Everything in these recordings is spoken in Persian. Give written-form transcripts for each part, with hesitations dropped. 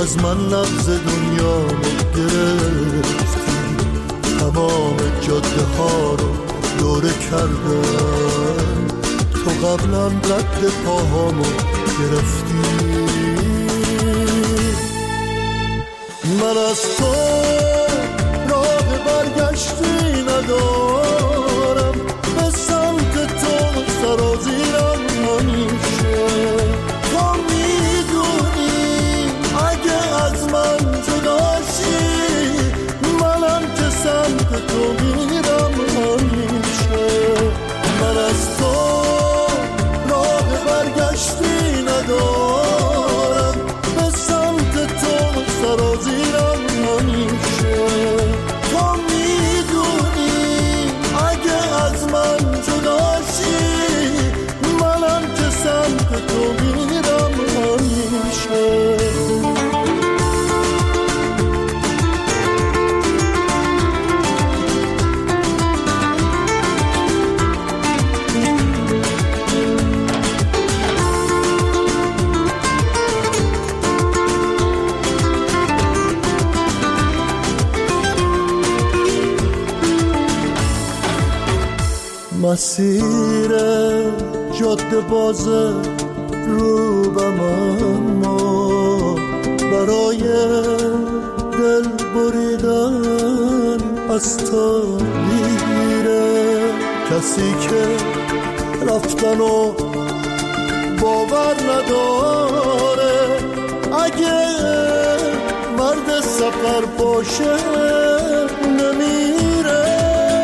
از من نبض دنیا رو گرفتی، تمام جاده ها رو دوره کردم، تو قبلا رد پاهامو گرفتی. من از تو راه برگشتی ندارم، به سمت تو سرازیرم همیشه. تو میدونی اگه از من جداشی، منم که سمت تو میرم همیشه. من از تو راه برگشتی ندارم، به سمت تو سرازیرم همیشه. تو میدونی اگه از من جداشی، منم که سمت تو میرم همیشه. مسیر جاده باز روبم، اما برای دل بریدن از تو میره. کسی که رفتن و باور نداره، اگه مرد سفر باشه نمیره.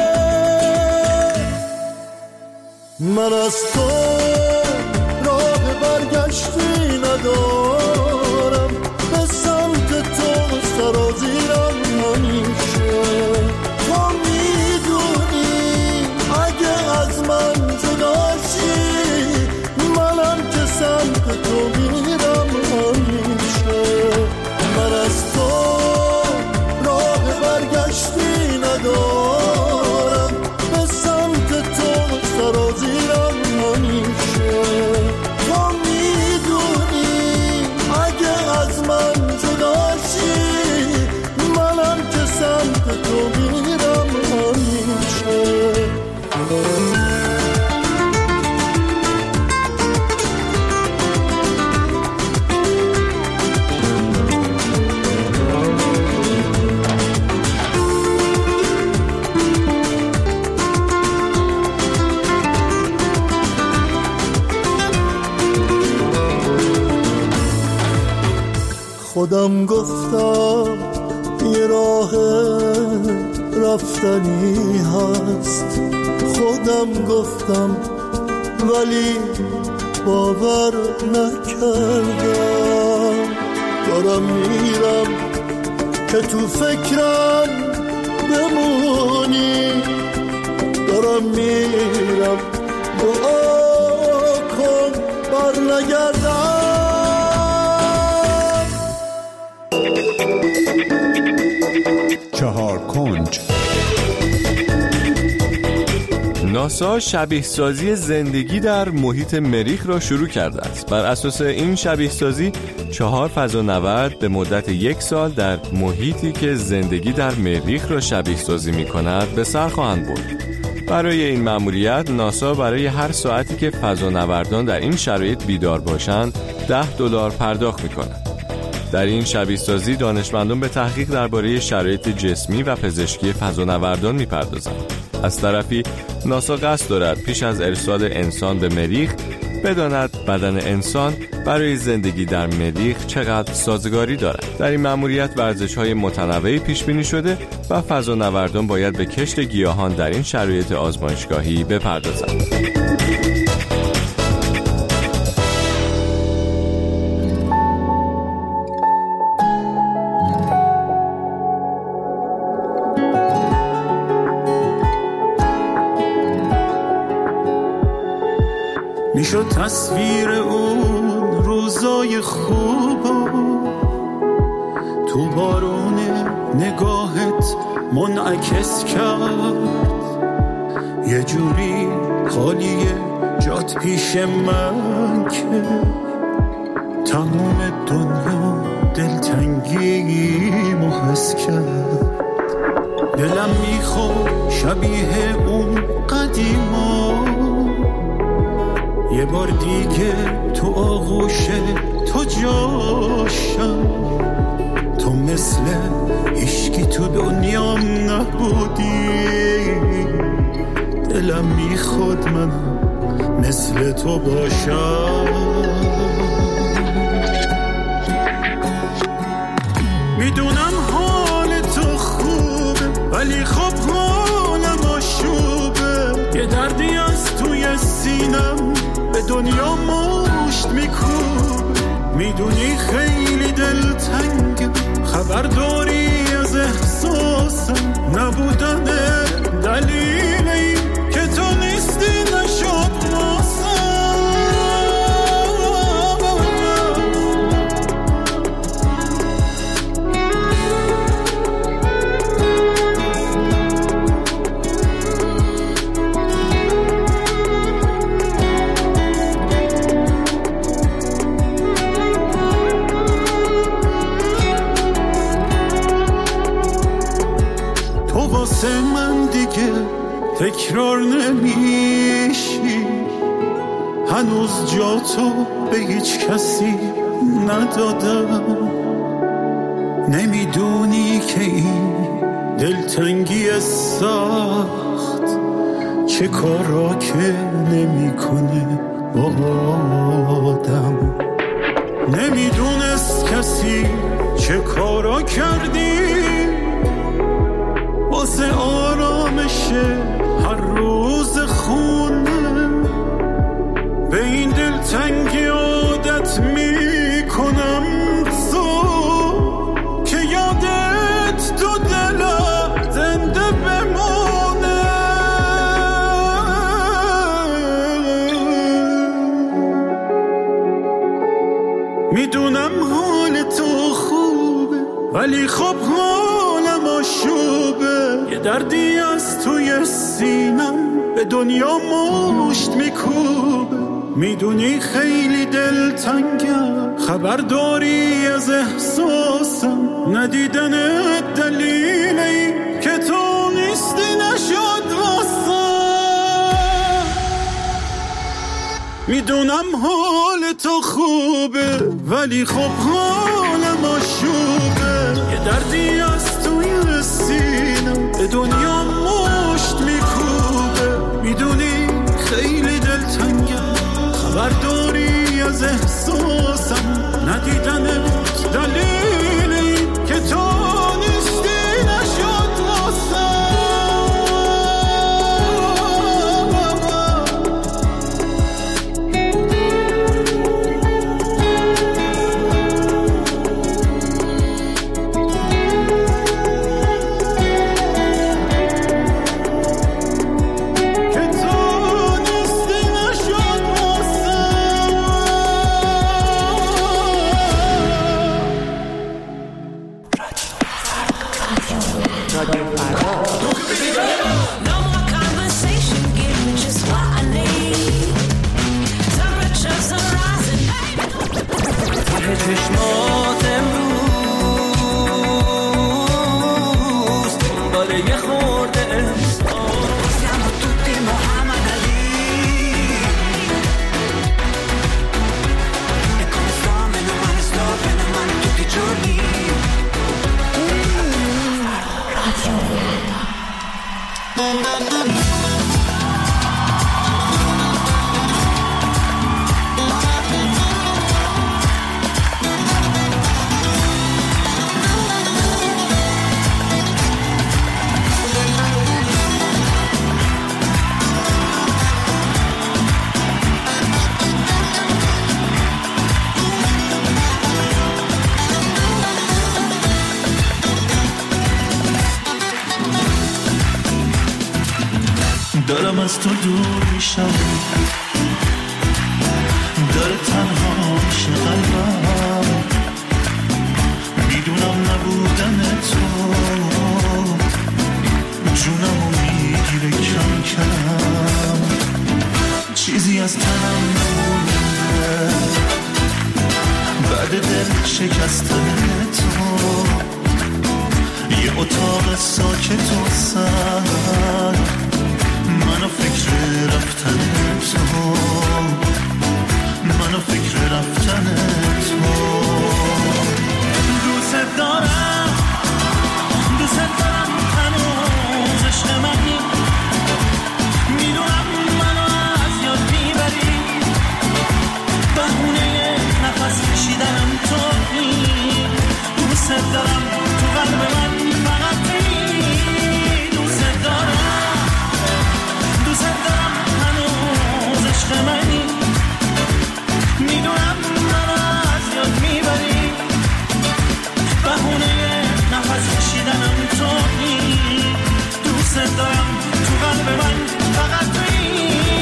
من از تو راه برگشتی ندارم، به سمت تو سرازیرم همیشه. تو میدونی اگه از من جداشی، منم که سمت تو میرم همیشه. من از تو راه برگشتی ندارم، به سمت تو سرازیرم همیشه. تو میدونی اگه از من جداشی، منم که سمت تو میرم همیشه. خودم گفتم یه راه رفتنی هست، خودم گفتم ولی باور نکردم. دارم میرم که تو فکرم بمونی، دارم میرم دعا کن بر نگردم. چهار کنج. ناسا شبیه سازی زندگی در محیط مریخ را شروع کرده است. بر اساس این شبیه سازی 4 فضانورد به مدت 1 سال در محیطی که زندگی در مریخ را شبیه سازی می کند به سر خواهند برد. برای این مأموریت ناسا برای هر ساعتی که فضانوردان در این شرایط بیدار باشند $10 پرداخت می کند. در این شبیه سازی دانشمندان به تحقیق درباره شرایط جسمی و پزشکی فضانوردان می‌پردازند. از طرفی ناسا قصد دارد پیش از ارسال انسان به مریخ بداند بدن انسان برای زندگی در مریخ چقدر سازگاری دارد. در این مأموریت ورزش‌های متنوعی پیش بینی شده و فضانوردان باید به کشت گیاهان در این شرایط آزمایشگاهی بپردازند. میشد تصویر اون روزای خوب تو بارون نگاهت منعکس کرد، یه جوری خالیه جات پیش من که تمام دنیا دلتنگ تو آغوش تو جاشم، تو مثل هیچکی تو دنیام نبودی، دلم میخواد من مثل تو باشم. میدونم حال تو خوبه ولی خب حالم آشوبه، یه دردی از توی سینم به دنیا مشت میکوبه. میدونی خیلی دلتنگم، خبر داری از احساسم، نبودن دلیل این که تو نیستی نشد واسم. من دیگه تکرار نمیشی، هنوز جا تو به هیچ کسی ندادم. نمیدونی که این دلتنگی سخت چه کارا که نمیکنه با آدم. نمیدونست کسی چه کارا کردی واسه آرامش هر روز خونه. به این دلتنگی عادت میکنم تو که یادت تو دلم زنده بمونه. میدونم حال تو خوبه ولی خب حالم آشوبه، یه دردی از توی سینم به دنیا مشت میکوبه. میدونی خیلی دلتنگم، خبر داری از احساسم، ندیدن دلیلی که تو نیستی نشد واسم. میدونم حال تو خوبه ولی خب حالم آشوبه، یه دردی از توی سینم به دنیا مشت میکوبه. میدونی خیلی دلتنگم، خبر داری از احساسم، ندیدن دلیلی که تو نیستی نشد واسم. چشمات امروز داره یه خورده احساس siamo tutti Muhammad Ali e come sto meno male tutti i giorni. دارم از تو دور میشم، داره تنها میشه قلبم. میدونم نبودن تو جونمو میگیره کم کم، چیزی از تنم نمونده بعد دل شکستن تو. یه اتاق ساکت و سرد، منو فکر رفتن تو، من منو فکر رفتن تو. دوست دارم هنوز عشق منی، میدونم منو از یاد میبری، بهونه نفس کشیدنم تویی. دوست دارم تو قلب من فقط تویی. دوست دارم هنوز عشق منی، میدونم منو از یاد میبری، بهونه نفس کشیدنم تویی. دوست دارم تو قلب من فقط تویی.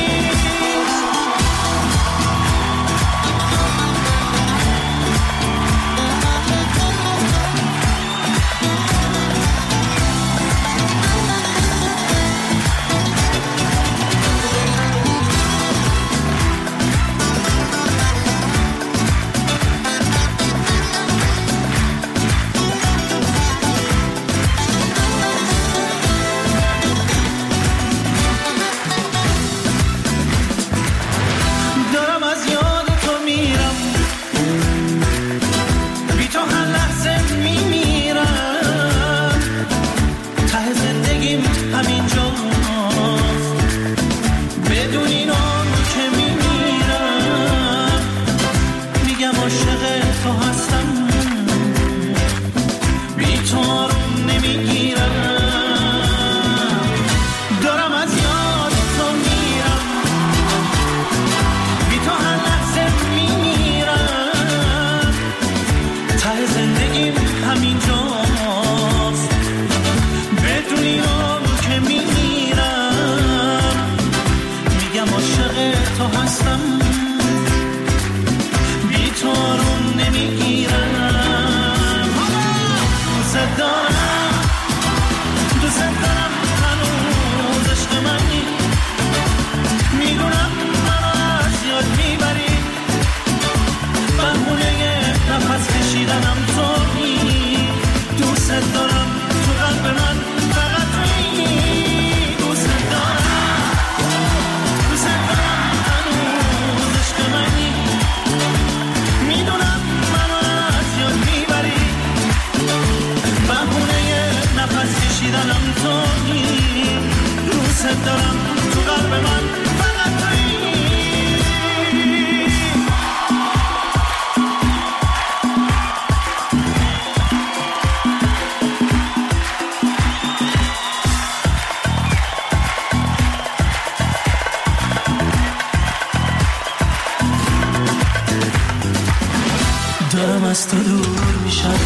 دارم از تو دور میشم،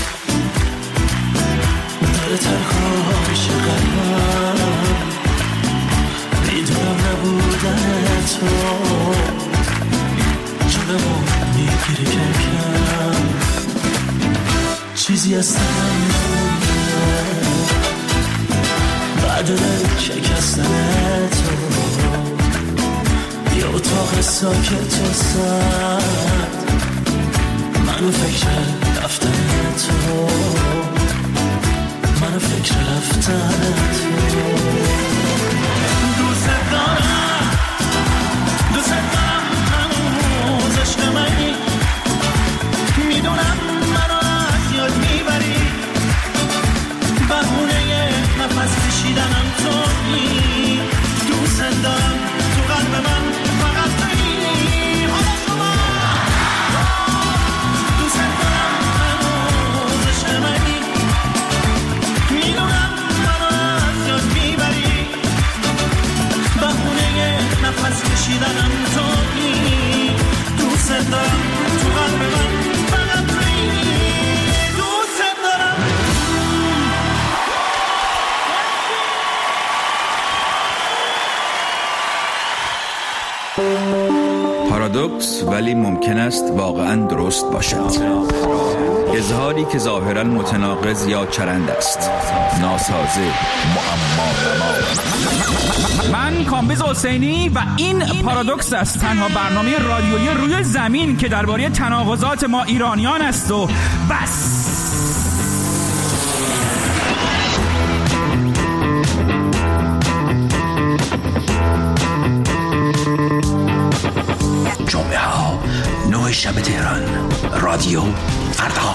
داره تنها میشه قلبم، میدونم نبودن تو جونمو میگیره کم کم، چیزی از تنم نمونده بعد شکستن تو، یه اتاق ساکت و سرد، منو فکر رفتن تو، منو فکر رفتن تو. دوست دارم هنوز عشق منی، میدونم منو از یاد میبری، بهونه نفس کشیدنم تویی. دوست دارم تو قلب من فقط تویی. نفس کشیدنم تویی. دوست دارم تو قلب من فقط تویی. دوست دارم. پارادوکس ولی ممکن است واقعا درست باشد. اظهاری که ظاهرا متناقض یا چرند است، ناسازه، معما. من کامبیز حسینی و این پارادوکس است، تنها برنامه رادیویی روی زمین که درباره تناقضات ما ایرانیان است و بس. جمعه ها 9 شب تهران. رادیو فردا.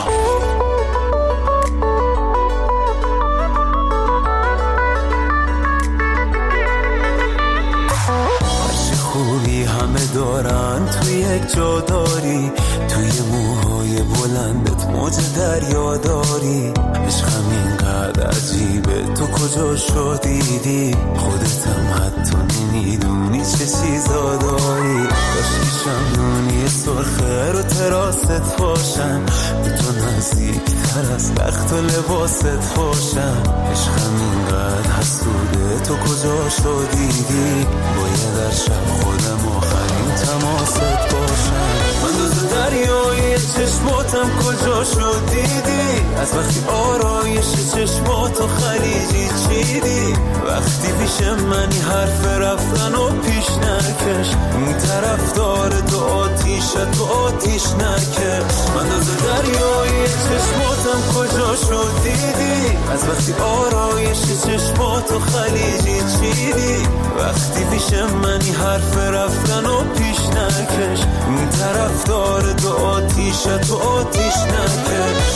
خوبی همه دارن توی یک جا داری، توی موهای بلندت موج دریا داری. عشقم اینقدر عجیبه تو کجا شدیدی، خودتم حتی نمیدونی چه چیزا داری. کاشکی شمدونی سرخه رو تراست باشم، به تو نزدیک تر از بخت و لباست باشم. عشقم اینقدر حسوده تو کجا شدیدی، باید در شب خودم آخرین تماست باشم. من دوز دریای چشماتم کجا شدیدی، از وقتی آرایش چشماتو خلیجی چیدی. وقتی پیش منی حرف رفتن و پیش نکش، اون طرف داره تو آتیش نکش. من دوز دریای چشماتم کجا شدیدی، از وقتی آرایش چشماتو خلیجی چیدی. وقتی پیش منی حرف رفتن و پیش نکش، اون طرف داره تو آتیش نکش.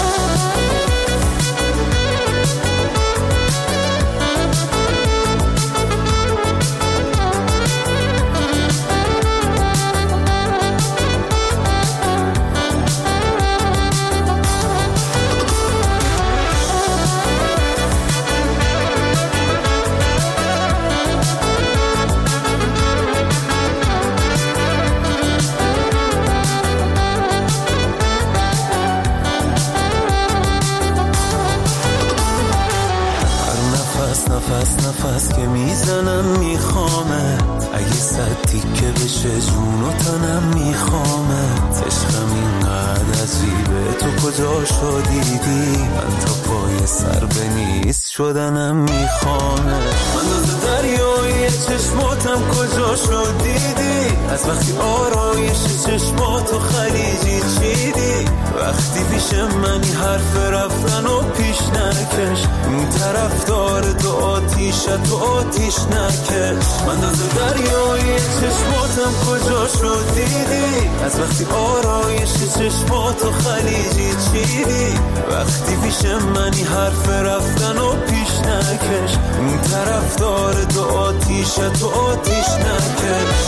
نفس که میزنم میخوامت، اگه صد تیکه بشه جون و تنم میخوامت. عشقم اینقدر عجیبه تو کجا شدیدی، من تا پای سر به نیست شدنم میخوامت. من دوز دریای چشماتم کجا شدیدی، از وقتی آرایش چشماتو خلیجی چیدی. وقتی پیش منی حرف رفتن و پیش نکش، اون طرف داره تو آتیش نکش. من دوز دریای چشماتم کجا شدیدی، از وقتی آرایش چشماتو خلیجی چیدی. وقتی پیش منی حرف رفتن و پیش نکش، اون طرف داره تو آتیش نکش.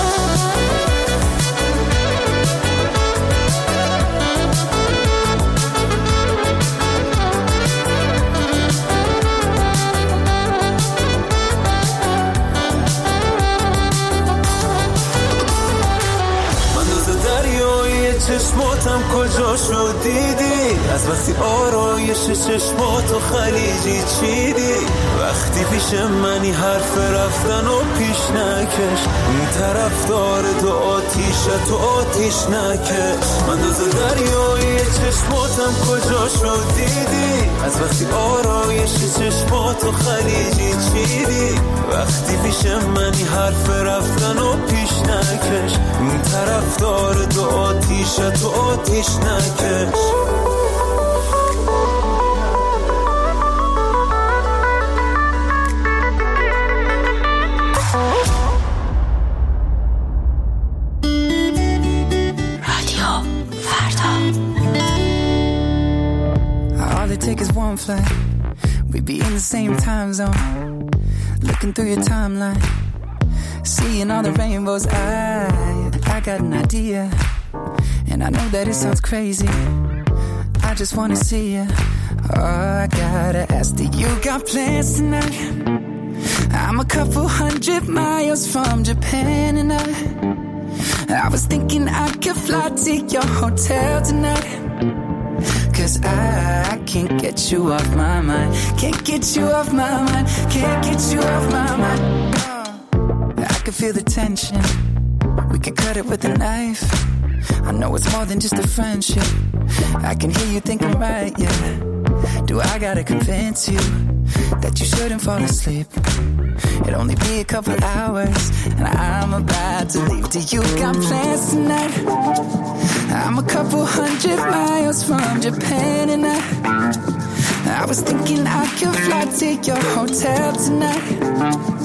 چشماتم کجا شدیدی، از وقتی آرایش چشماتو خلیجی چیدی. وقتی پیش منی حرف رفتن و پیش نکش، اون طرف داره تو آتیش نکش. من دوز دریای چشماتم کجا شدیدی، از وقتی آرایش چشماتو خلیجی چیدی. وقتی پیش منی حرف رفتن و پیش نکش، اون طرف داره تو آتیش نکش. All it takes is one flight, we'd be in the same time zone. Looking through your timeline, seeing all the rainbows. I got an idea, and I know that it sounds crazy. I just wanna see you. Oh, I gotta ask, do you got plans tonight? I'm a couple 100 miles from Japan, and I was thinking I could fly to your hotel tonight. 'Cause I can't get you off my mind. Can't get you off my mind. Can't get you off my mind. I can feel the tension. We could cut it with a knife. I know it's more than just a friendship. I can hear you thinking right, yeah. Do I gotta convince you that you shouldn't fall asleep? It'll only be a couple hours, and I'm about to leave. Do you got plans tonight? I'm a couple 100 miles from Japan, and I was thinking I could fly to your hotel tonight.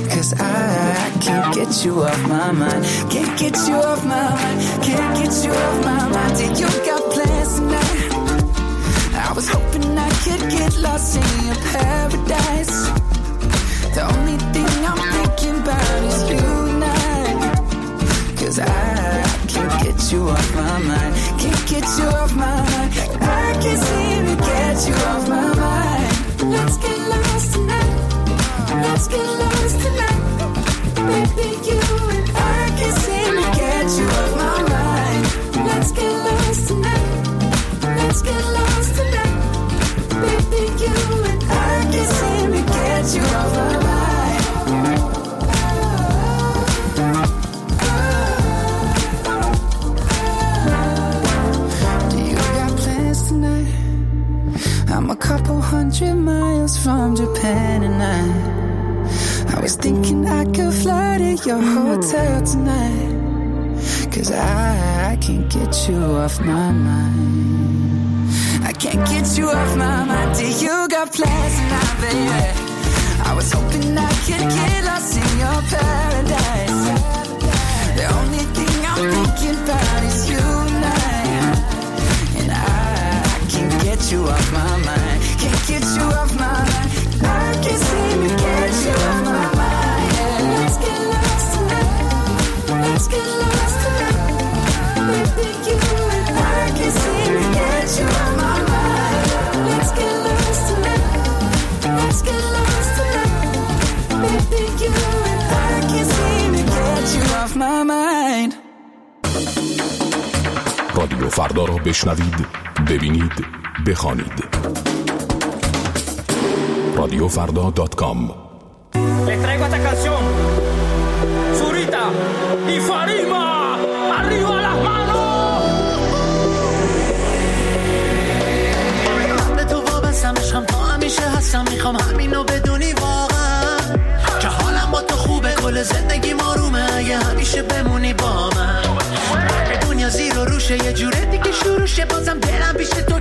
'cause I can't get you off my mind. Can't get you off my mind. Can't get you off my mind. You got plans tonight. I was hoping I could get lost in your paradise. The only thing I'm thinking about is you and I. 'Cause I can't get you off my mind. Can't get you off my mind. I can't seem to get you off my mind. Let's get lost tonight. Let's get lost tonight. Baby, you and I can't seem to get you off my mind. Let's get lost tonight. Let's get lost tonight. Baby, you and I can't seem to get you off my mind. Do you got plans tonight? I'm a couple 100 miles from Japan and I was thinking I could fly to your hotel tonight. 'Cause I can't get you off my mind. I can't get you off my mind. Do you got plans tonight, baby? I was hoping I could get lost in your paradise. The only thing I'm thinking about is you and I. And I can't get you off my mind. Can't get you off my mind. I can't seem to get you off my mind. Let's get lost tonight. Let's get lost tonight. Baby, you and I can't seem to get you off my mind. Let's get lost tonight. Let's get lost tonight. Baby, you and I can't seem to get you off my mind. رادیو فردا را بشنوید، ببینید، بخوانید. radiofarda.com. Le traigo esta canción. Zurita y Farima. Arriba las manos. به تو وابستم عشقم تا همیشه هستم. میخوام همینو بدونی واقعا که حالم با تو خوبه. کل زندگی آرومه اگه همیشه بمونی با من. دنیا زیر و روشه یه جوره دیگه شروع شه. بازم دلم پیش تو